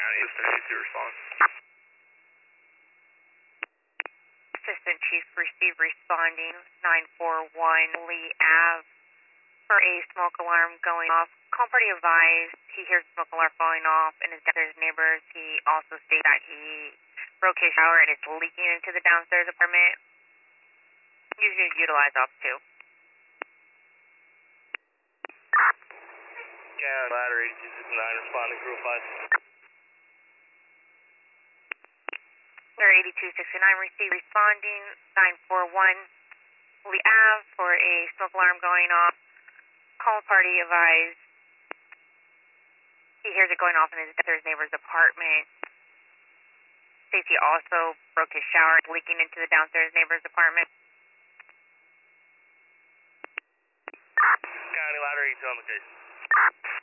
County, Assistant response. Assistant Chief received responding 941 Lee Ave for a smoke alarm going off. Call party advised he hears smoke alarm falling off in his downstairs neighbors. He also stated that he broke his shower and it's leaking into the downstairs apartment. You should utilize off too. County ladder 8269 responding crew 5. Sir 8269 received responding 941 Lee Ave for a smoke alarm going off. Call party advised he hears it going off in his downstairs neighbor's apartment. States he also broke his shower, leaking into the downstairs neighbor's apartment. County ladder 82 on location.